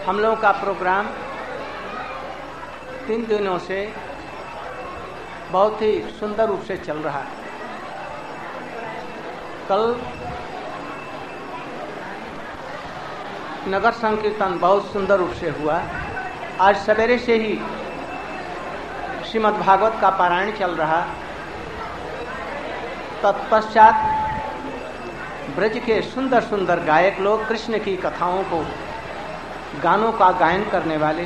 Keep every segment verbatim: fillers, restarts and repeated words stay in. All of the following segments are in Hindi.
हम लोगों का प्रोग्राम तीन दिनों से बहुत ही सुंदर रूप से चल रहा है। कल नगर संकीर्तन बहुत सुंदर रूप से हुआ। आज सवेरे से ही श्रीमद् भागवत का पारायण चल रहा। तत्पश्चात ब्रज के सुंदर सुंदर गायक लोग कृष्ण की कथाओं को, गानों का गायन करने वाले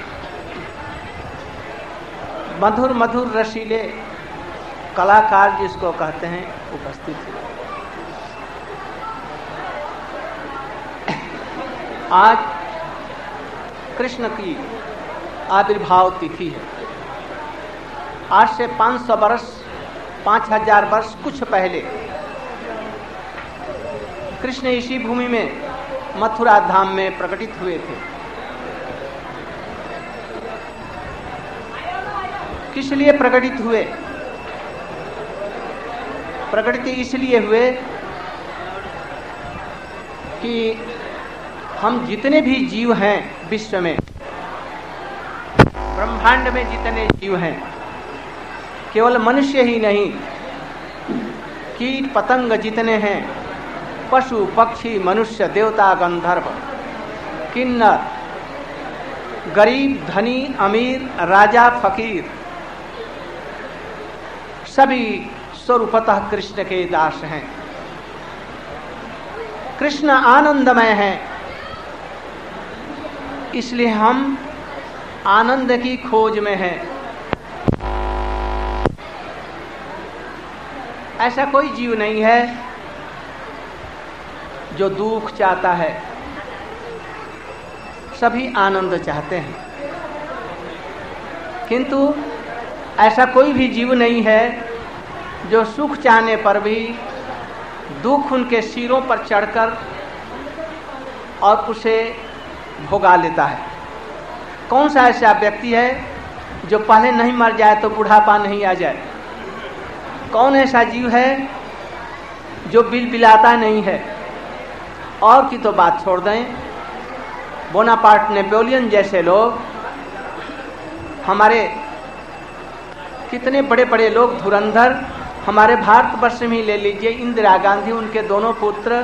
मधुर मधुर रसीले कलाकार जिसको कहते हैं उपस्थित थे। आज कृष्ण की आविर्भाव तिथि है। आज से पाँच सौ वर्ष पाँच हजार वर्ष कुछ पहले कृष्ण इसी भूमि में मथुरा धाम में प्रकटित हुए थे। किस लिए प्रकटित हुए? प्रकटित इसलिए हुए कि हम जितने भी जीव हैं विश्व में, ब्रह्मांड में जितने जीव हैं, केवल मनुष्य ही नहीं, कीट पतंग जितने हैं, पशु पक्षी मनुष्य देवता गंधर्व किन्नर, गरीब धनी अमीर राजा फकीर, सभी स्वरूपतः कृष्ण के दास हैं। कृष्ण आनंदमय है, इसलिए हम आनंद की खोज में हैं। ऐसा कोई जीव नहीं है जो दुख चाहता है, सभी आनंद चाहते हैं। किंतु ऐसा कोई भी जीव नहीं है जो सुख चाहने पर भी दुख उनके सिरों पर चढ़कर और उसे भोगा लेता है। कौन सा ऐसा व्यक्ति है जो पहले नहीं मर जाए तो बुढ़ापा नहीं आ जाए? कौन ऐसा जीव है जो बिलबिलाता नहीं है? और की तो बात छोड़ दें, बोनापार्ट, नेपोलियन जैसे लोग, हमारे कितने बड़े बड़े लोग, धुरंधर, हमारे भारतवर्ष में ही ले लीजिए, इंदिरा गांधी, उनके दोनों पुत्र,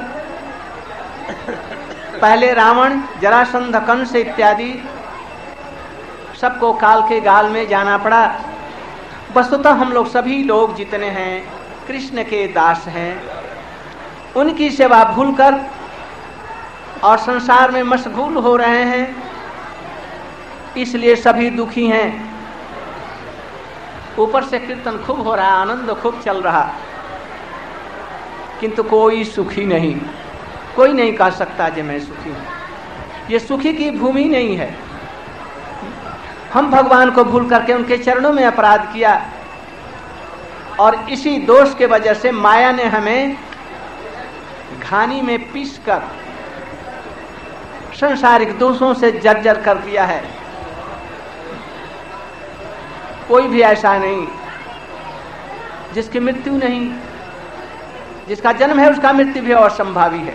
पहले रावण, जरासंध, कंस इत्यादि सबको काल के गाल में जाना पड़ा। वस्तुतः हम लोग सभी लोग जितने हैं कृष्ण के दास हैं। उनकी सेवा भूलकर और संसार में मशगूल हो रहे हैं, इसलिए सभी दुखी हैं। ऊपर से कीर्तन खूब हो रहा, आनंद खूब चल रहा, किंतु कोई सुखी नहीं। कोई नहीं कह सकता कि मैं सुखी हूं। ये सुखी की भूमि नहीं है। हम भगवान को भूल करके उनके चरणों में अपराध किया और इसी दोष के वजह से माया ने हमें घानी में पीसकर सांसारिक दोषों से जर्जर कर दिया है। कोई भी ऐसा नहीं जिसकी मृत्यु नहीं, जिसका जन्म है उसका मृत्यु भी असंभावी है।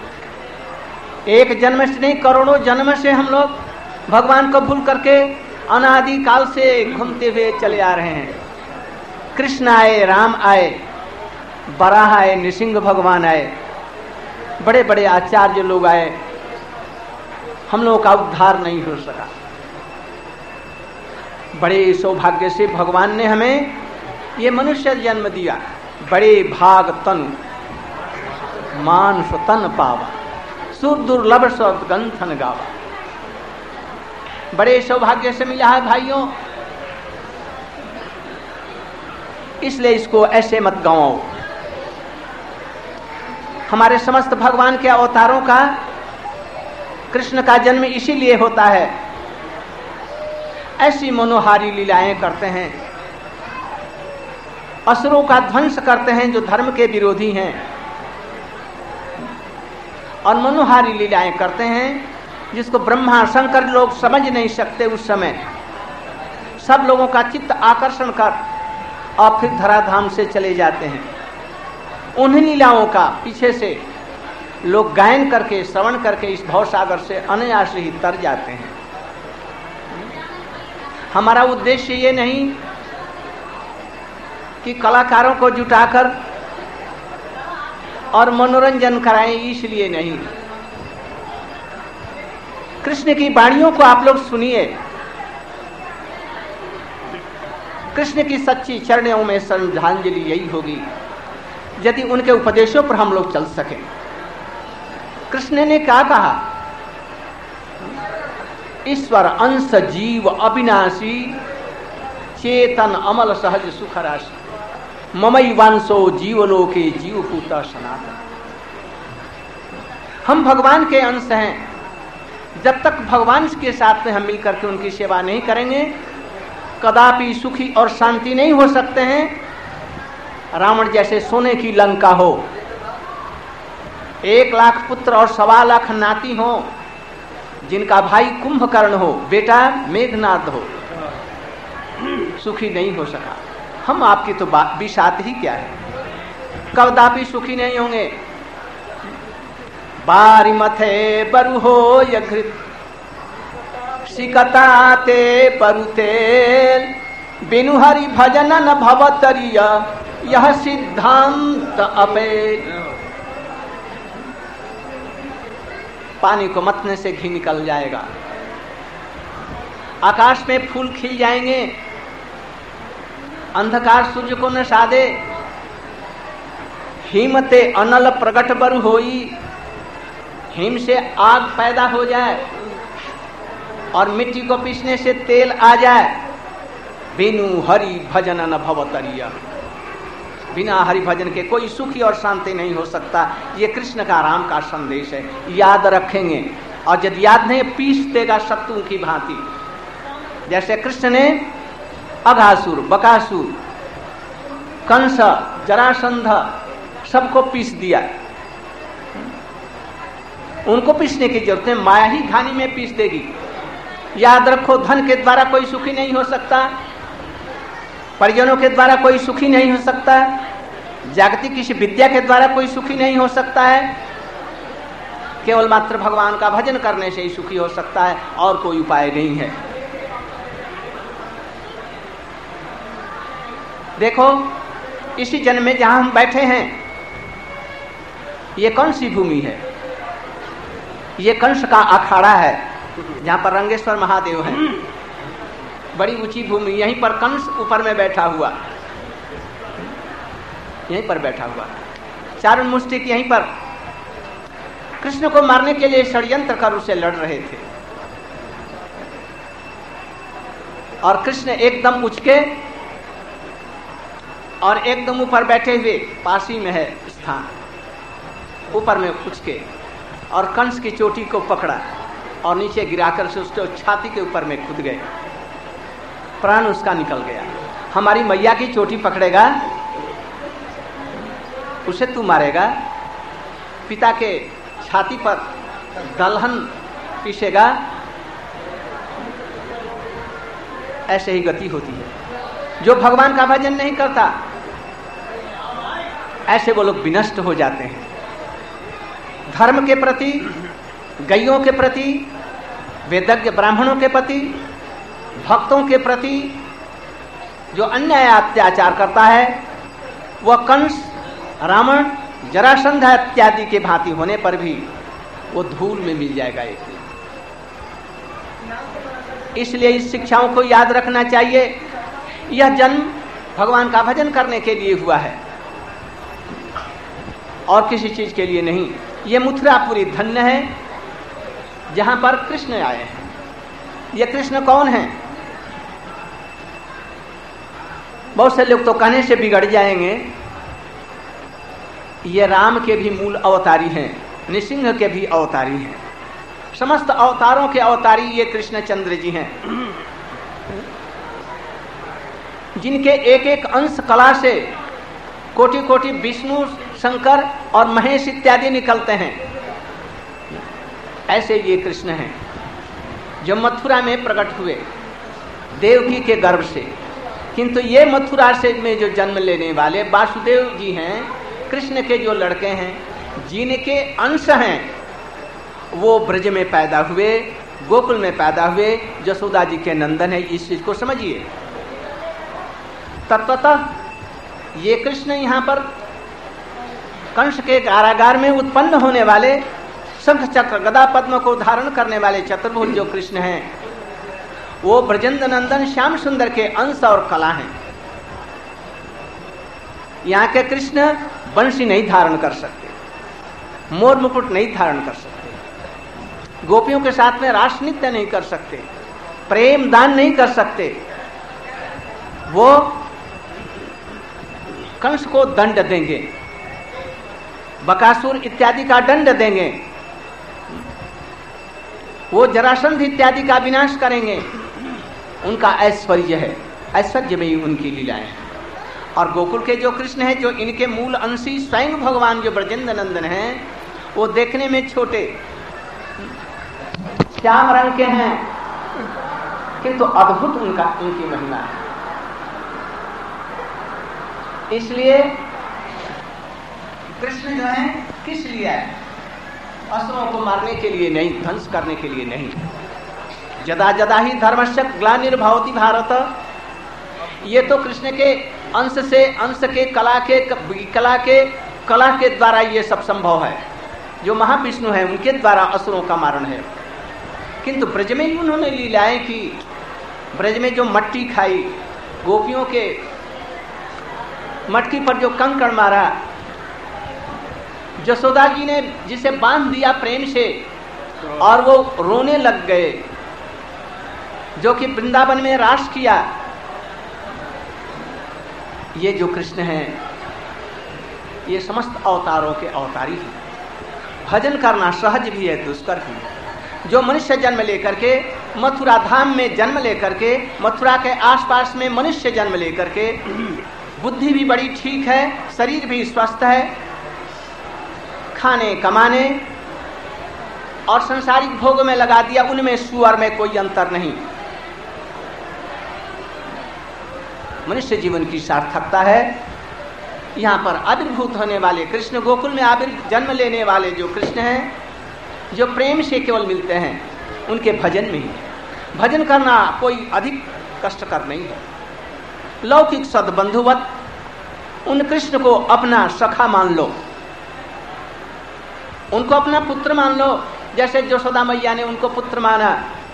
एक जन्म से नहीं, करोड़ों जन्म से हम लोग भगवान को भूल करके अनादि काल से घूमते हुए चले आ रहे हैं। कृष्ण आए, राम आए, बराह आए, नृसिंह भगवान आए, बड़े बड़े आचार्य लोग आए, हम लोगों का उद्धार नहीं हो सका। बड़े सौभाग्य से भगवान ने हमें ये मनुष्य जन्म दिया। बड़े भाग तनु मानुष तन पावा, सुर दुर्लभ शब्द गंथन गावा। बड़े सौभाग्य से मिला है भाइयों, इसलिए इसको ऐसे मत गवाओ। हमारे समस्त भगवान के अवतारों का, कृष्ण का जन्म इसीलिए होता है। ऐसी मनोहारी लीलाएं करते हैं, असुरों का ध्वंस करते हैं जो धर्म के विरोधी हैं, और मनोहारी लीलाएं करते हैं जिसको ब्रह्मा शंकर लोग समझ नहीं सकते। उस समय सब लोगों का चित्त आकर्षण कर और फिर धराधाम से चले जाते हैं। उन्हीं लीलाओं का पीछे से लोग गायन करके, श्रवण करके इस भवसागर से अनायास ही तर जाते हैं। हमारा उद्देश्य ये नहीं कि कलाकारों को जुटाकर और मनोरंजन कराएं, इसलिए नहीं। कृष्ण की वाणियों को आप लोग सुनिए, कृष्ण की सच्ची चरणों में श्रद्धांजलि यही होगी यदि उनके उपदेशों पर हम लोग चल सकें। कृष्ण ने क्या कहा? ईश्वर अंश जीव अविनाशी, चेतन अमल सहज सुख राशि, ममई वांसो जीवलों के जीवभूत सनातन। हम भगवान के अंश हैं। जब तक भगवान के साथ में हम मिलकर के उनकी सेवा नहीं करेंगे, कदापि सुखी और शांति नहीं हो सकते हैं। रावण जैसे सोने की लंका हो, एक लाख पुत्र और सवा लाख नाती हो, जिनका भाई कुंभकर्ण हो, बेटा मेघनाद हो, सुखी नहीं हो सका। हम आपकी तो बिसात ही क्या है, कदापि सुखी नहीं होंगे। बारी मथे बरु हो यघृत, सिकताते परुतेल, बिनु हरि भजन न भवतरिय, यह सिद्धांत अपे। पानी को मतने से घी निकल जाएगा, आकाश में फूल खिल जाएंगे, अंधकार सूर्य को न सादे, हिमते अनल प्रगट बरु होई, हिम से आग पैदा हो जाए और मिट्टी को पीसने से तेल आ जाए। बिनु हरि भजन न भवतरिय, बिना हरि भजन के कोई सुखी और शांति नहीं हो सकता। ये कृष्ण का राम का संदेश है, याद रखेंगे। और यदि याद नहीं, पीस देगा शत्रु की भांति। जैसे कृष्ण ने अघासुर, बकासुर, कंस, जरासंध सबको पीस दिया। उनको पीसने की जरूरत है, माया ही घानी में पीस देगी। याद रखो, धन के द्वारा कोई सुखी नहीं हो सकता, परिजनों के द्वारा कोई सुखी नहीं हो सकता, जागतिक किसी विद्या के द्वारा कोई सुखी नहीं हो सकता है। केवल मात्र भगवान का भजन करने से ही सुखी हो सकता है, और कोई उपाय नहीं है। देखो, इसी जन्म में जहां हम बैठे हैं, ये कौन सी भूमि है? ये कंस का अखाड़ा है, जहां पर रंगेश्वर महादेव हैं। बड़ी ऊंची भूमि, यहीं पर कंस ऊपर में बैठा हुआ, यहीं पर बैठा हुआ। चारुण मुष्टिक यहीं पर कृष्ण को मारने के लिए षड्यंत्र कर उससे लड़ रहे थे, और कृष्ण एकदम उचके और एकदम ऊपर बैठे हुए, पासी में है स्थान, ऊपर में उचके और कंस की चोटी को पकड़ा और नीचे गिराकर से उसके छाती के ऊपर में कूद गए। प्राण उसका निकल गया। हमारी मैया की चोटी पकड़ेगा, उसे तू मारेगा। पिता के छाती पर दलहन पीसेगा। ऐसे ही गति होती है। जो भगवान का भजन नहीं करता, ऐसे वो लोग विनष्ट हो जाते हैं। धर्म के प्रति, गैयों के प्रति, वेदज्ञ ब्राह्मणों के प्रति, भक्तों के प्रति जो अन्याय अत्याचार करता है, वह कंस, रावण, जरासंध इत्यादि के भांति होने पर भी वो धूल में मिल जाएगा एक दिन। इसलिए इस शिक्षाओं को याद रखना चाहिए। यह जन्म भगवान का भजन करने के लिए हुआ है और किसी चीज के लिए नहीं। ये मथुरापुरी धन्य है जहां पर कृष्ण आए हैं। ये कृष्ण कौन है? बहुत से लोग तो कहने से बिगड़ जाएंगे, ये राम के भी मूल अवतारी हैं, नृसिंह के भी अवतारी हैं, समस्त अवतारों के अवतारी ये कृष्णचंद्र जी हैं, जिनके एक एक अंश कला से कोटि कोटि विष्णु, शंकर और महेश इत्यादि निकलते हैं। ऐसे ये कृष्ण हैं जो मथुरा में प्रकट हुए देवकी के गर्भ से। किंतु ये मथुरा से में जो जन्म लेने वाले वासुदेव जी हैं, कृष्ण के जो लड़के हैं, जिनके अंश हैं वो ब्रज में पैदा हुए, गोकुल में पैदा हुए, यशोदा जी के नंदन है। इस चीज को समझिए। तत्वतः ये कृष्ण यहाँ पर कंस के कारागार में उत्पन्न होने वाले शंख चक्र गदा पद्म को धारण करने वाले चतुर्भुज जो कृष्ण हैं वो ब्रजेंद्र नंदन श्याम सुंदर के अंश और कला हैं। यहाँ के कृष्ण बंशी नहीं धारण कर सकते, मोर मुकुट नहीं धारण कर सकते, गोपियों के साथ में रास नृत्य नहीं कर सकते, प्रेम दान नहीं कर सकते। वो कंस को दंड देंगे, बकासुर इत्यादि का दंड देंगे, वो जरासंध इत्यादि का विनाश करेंगे। उनका ऐश्वर्य है, ऐश्वर्य में ही उनकी लीलाएं हैं। और गोकुल के जो कृष्ण हैं, जो इनके मूल अंशी स्वयं भगवान जो ब्रजेंद्र नंदन हैं, वो देखने में छोटे श्याम रंग के हैं, किंतु अद्भुत उनका उनकी महिमा है। इसलिए कृष्ण जो है किस लिए है? असुरों को मारने के लिए नहीं, ध्वंस करने के लिए नहीं। जदा जदा ही धर्मस्य ग्लानिर्भवति भारत, ये तो कृष्ण के अंश से, अंश के कला के कला के कला के द्वारा ये सब संभव है। जो महाविष्णु है उनके द्वारा असुरों का मारण है। किंतु ब्रज में ही उन्होंने लीलाएं की। ब्रज में जो मट्टी खाई, गोपियों के मटकी पर जो कंकड़ मारा, यशोदा जी ने जिसे बांध दिया प्रेम से और वो रोने लग गए, जो कि वृंदावन में रास किया, ये जो कृष्ण हैं ये समस्त अवतारों के अवतारी हैं। भजन करना सहज भी है, दुष्कर भी है। जो मनुष्य जन्म लेकर के मथुरा धाम में जन्म लेकर के, मथुरा के आसपास में मनुष्य जन्म लेकर के, बुद्धि भी बड़ी ठीक है, शरीर भी स्वस्थ है, खाने कमाने और संसारिक भोग में लगा दिया, उनमें सुअर में कोई अंतर नहीं। मनुष्य जीवन की सार्थकता है। यहाँ पर आविर्भूत होने वाले कृष्ण, गोकुल में आविर् जन्म लेने वाले जो कृष्ण हैं, जो प्रेम से केवल मिलते हैं, उनके भजन में ही है। भजन करना कोई अधिक कष्टकर नहीं है। लौकिक सद्बंधुवत उन कृष्ण को अपना सखा मान लो, उनको अपना पुत्र मान लो, जैसे यशोदा मैया ने उनको पुत्र माना।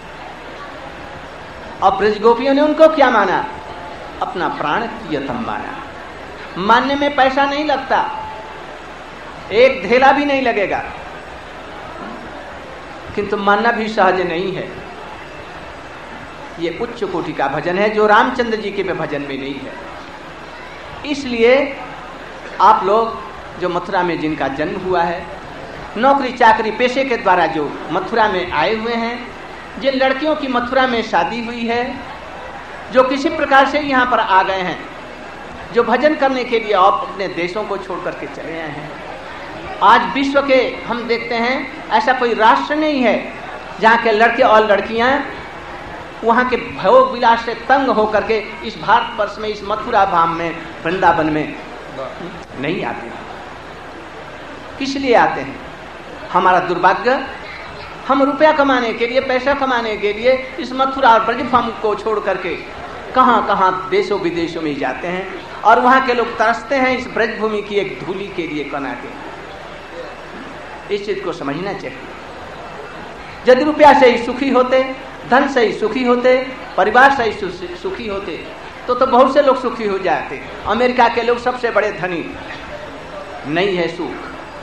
और ब्रज गोपियों ने उनको क्या माना? अपना प्राण प्रियतम माना। मानने में पैसा नहीं लगता, एक धेला भी नहीं लगेगा, किंतु मानना भी सहज नहीं है। ये उच्च कोटि का भजन है जो रामचंद्र जी के भजन में नहीं है। इसलिए आप लोग जो मथुरा में जिनका जन्म हुआ है, नौकरी चाकरी पेशे के द्वारा जो मथुरा में आए हुए हैं, जिन लड़कियों की मथुरा में शादी हुई है, जो किसी प्रकार से यहाँ पर आ गए हैं, जो भजन करने के लिए आप अपने देशों को छोड़ करके चले आए हैं। आज विश्व के हम देखते हैं ऐसा कोई राष्ट्र नहीं है जहाँ के लड़के और लड़कियाँ वहाँ के भोग विलास से तंग होकर के इस भारतवर्ष में, इस मथुरा धाम में, वृंदावन में नहीं आते। किस लिए आते हैं? हमारा दुर्भाग्य, हम रुपया कमाने के लिए, पैसा कमाने के लिए इस मथुरा और ब्रजभूमि को छोड़ करके कहाँ कहाँ देशों विदेशों में जाते हैं, और वहाँ के लोग तरसते हैं इस ब्रजभूमि की एक धूली के लिए कना के। इस चीज को समझना चाहिए। यदि रुपया से ही सुखी होते, धन से ही सुखी होते, परिवार से ही सुखी होते, तो तो बहुत से लोग सुखी हो जाते। अमेरिका के लोग सबसे बड़े धनी, नहीं है सुख।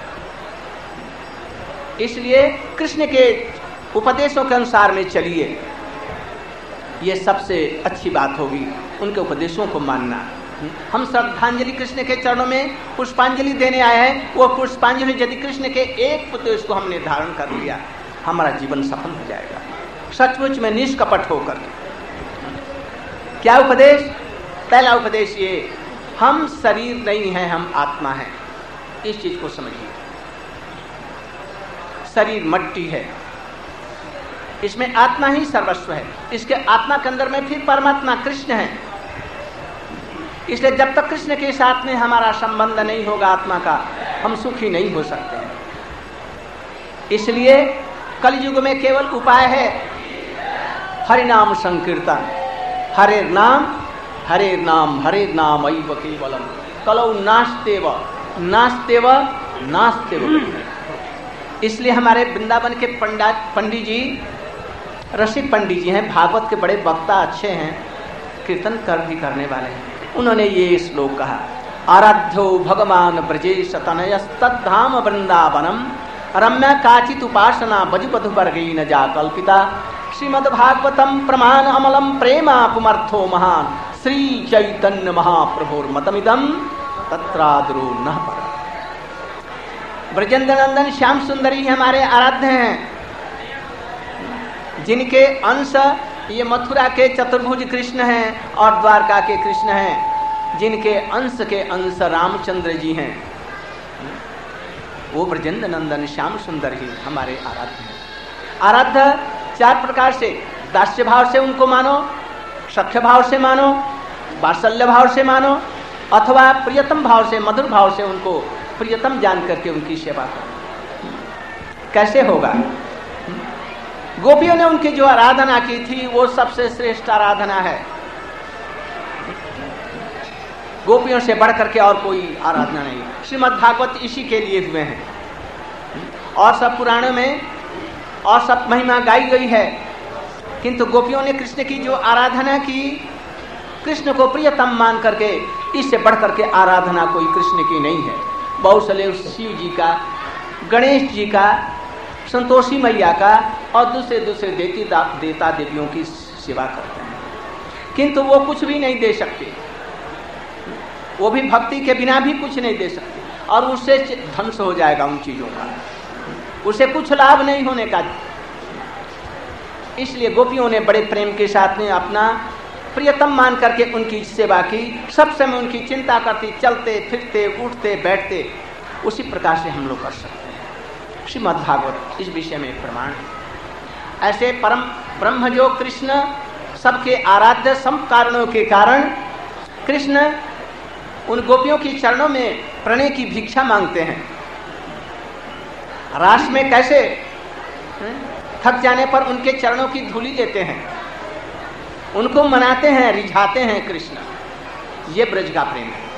इसलिए कृष्ण के उपदेशों के अनुसार में चलिए, ये सबसे अच्छी बात होगी, उनके उपदेशों को मानना। हम श्रद्धांजलि कृष्ण के चरणों में पुष्पांजलि देने आए हैं। वो पुष्पांजलि यदि कृष्ण के एक उपदेश को हमने धारण कर लिया, हमारा जीवन सफल हो जाएगा, सचमुच में निष्कपट होकर। क्या उपदेश? पहला उपदेश ये, हम शरीर नहीं है, हम आत्मा है। इस चीज को समझिए। शरीर मट्टी है, इसमें आत्मा ही सर्वस्व है। इसके आत्मा के अंदर में फिर परमात्मा कृष्ण है। इसलिए जब तक कृष्ण के साथ में हमारा संबंध नहीं होगा आत्मा का, हम सुखी नहीं हो सकते हैं। इसलिए कलयुग में केवल उपाय है हरि नाम संकीर्तन। हरे नाम हरे नाम हरे नाम ऐव केवलम कलौ नास्तेव नास्तेव नास्तेव। इसलिए हमारे वृंदावन के पंडा पंडित जी रसिक पंडित जी हैं, भागवत के बड़े वक्ता अच्छे हैं, कीर्तन कर भी करने वाले हैं। उन्होंने ये श्लोक कहा, आराध्यो भगवान ब्रजेश तनयस्तद्धाम वृंदावनम रम्या काचित उपासना बजुपधु वर्गेन जा कल्पिता श्रीमद् भागवतम प्रमाण अमलम प्रेमा पुमर्थो महान श्री चैतन्य महाप्रभुर मतमिदम तत्रादरो न पर। ब्रजेंद्र नंदन श्याम सुंदरी हमारे आराध्य हैं, जिनके अंश ये मथुरा के चतुर्भुज कृष्ण हैं और द्वारका के कृष्ण हैं, जिनके अंश के अंश रामचंद्र जी हैं। वो ब्रजेंद्र नंदन श्याम सुंदर ही हमारे आराध्य हैं। आराध्य चार प्रकार से, दास्य भाव से उनको मानो, सख्य भाव से मानो, वात्सल्य भाव से मानो, अथवा प्रियतम भाव से, मधुर भाव से उनको प्रियतम जान करके उनकी सेवा करो। कैसे होगा? गोपियों ने उनकी जो आराधना की थी वो सबसे श्रेष्ठ आराधना है। गोपियों से बढ़ करके और कोई आराधना नहीं। श्रीमद् भागवत इसी के लिए हुए हैं और सब पुराणों में और सब महिमा गाई गई है, किंतु गोपियों ने कृष्ण की जो आराधना की, कृष्ण को प्रियतम मान करके, इससे बढ़ करके आराधना कोई कृष्ण की नहीं है। बहुत सारे शिव जी का, गणेश जी का, संतोषी मैया का और दूसरे दूसरे देती देता देवियों की सेवा करते हैं, किंतु वो कुछ भी नहीं दे सकते। वो भी भक्ति के बिना भी कुछ नहीं दे सकते और उससे ध्वंस हो जाएगा उन चीजों का, उसे कुछ लाभ नहीं होने का। इसलिए गोपियों ने बड़े प्रेम के साथ में अपना प्रियतम मान करके उनकी सेवा की। सब समय उनकी चिंता करती, चलते फिरते उठते बैठते। उसी प्रकार से हम लोग कर सकते हैं। श्रीमद् भागवत इस विषय में प्रमाण है। ऐसे परम ब्रह्म जो कृष्ण सबके आराध्य सब कारणों के कारण कृष्ण उन गोपियों की चरणों में प्रणय की भिक्षा मांगते हैं। रास में कैसे थक जाने पर उनके चरणों की धूली लेते हैं, उनको मनाते हैं, रिझाते हैं कृष्ण। ये ब्रज का प्रेम है।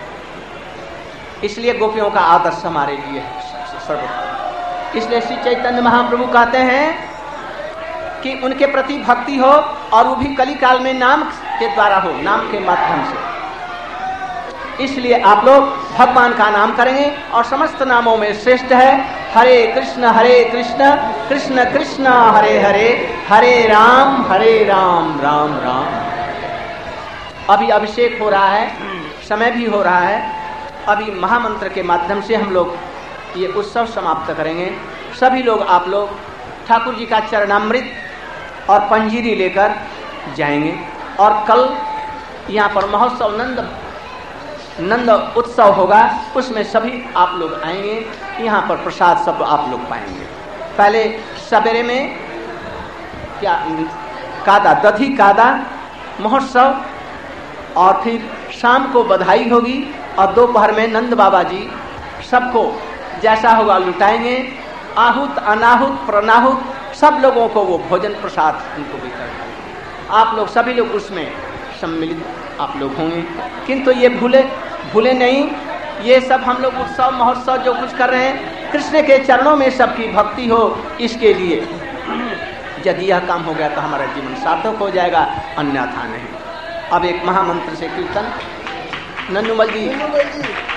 इसलिए गोपियों का आदर्श हमारे लिए है सर्वोत्तम। इसलिए श्री चैतन्य महाप्रभु कहते हैं कि उनके प्रति भक्ति हो और वो भी कली काल में नाम के द्वारा हो, नाम के माध्यम से। इसलिए आप लोग भगवान का नाम करेंगे और समस्त नामों में श्रेष्ठ है हरे कृष्ण हरे कृष्ण कृष्ण कृष्ण हरे हरे हरे राम हरे राम राम राम। अभी अभिषेक हो रहा है, समय भी हो रहा है। अभी महामंत्र के माध्यम से हम लोग ये उत्सव समाप्त करेंगे। सभी लोग आप लोग ठाकुर जी का चरणामृत और पंजीरी लेकर जाएंगे और कल यहाँ पर महोत्सव नंद नंद उत्सव होगा, उसमें सभी आप लोग आएंगे। यहाँ पर प्रसाद सब आप लोग पाएंगे। पहले सवेरे में क्या कादा दधी कादा महोत्सव और फिर शाम को बधाई होगी और दोपहर में नंद बाबा जी सबको जैसा होगा लुटाएंगे। आहूत अनाहुत प्रनाहुत सब लोगों को वो भोजन प्रसाद उनको भी करवाएंगे। आप लोग सभी लोग उसमें सम्मिलित आप लोग होंगे, किंतु ये भूले भूले नहीं, ये सब हम लोग उत्सव महोत्सव जो कुछ कर रहे हैं कृष्ण के चरणों में सबकी भक्ति हो, इसके लिए। यदि यह काम हो गया तो हमारा जीवन सार्थक हो जाएगा, अन्यथा नहीं। अब एक महामंत्र से कीर्तन नन्नूमल जी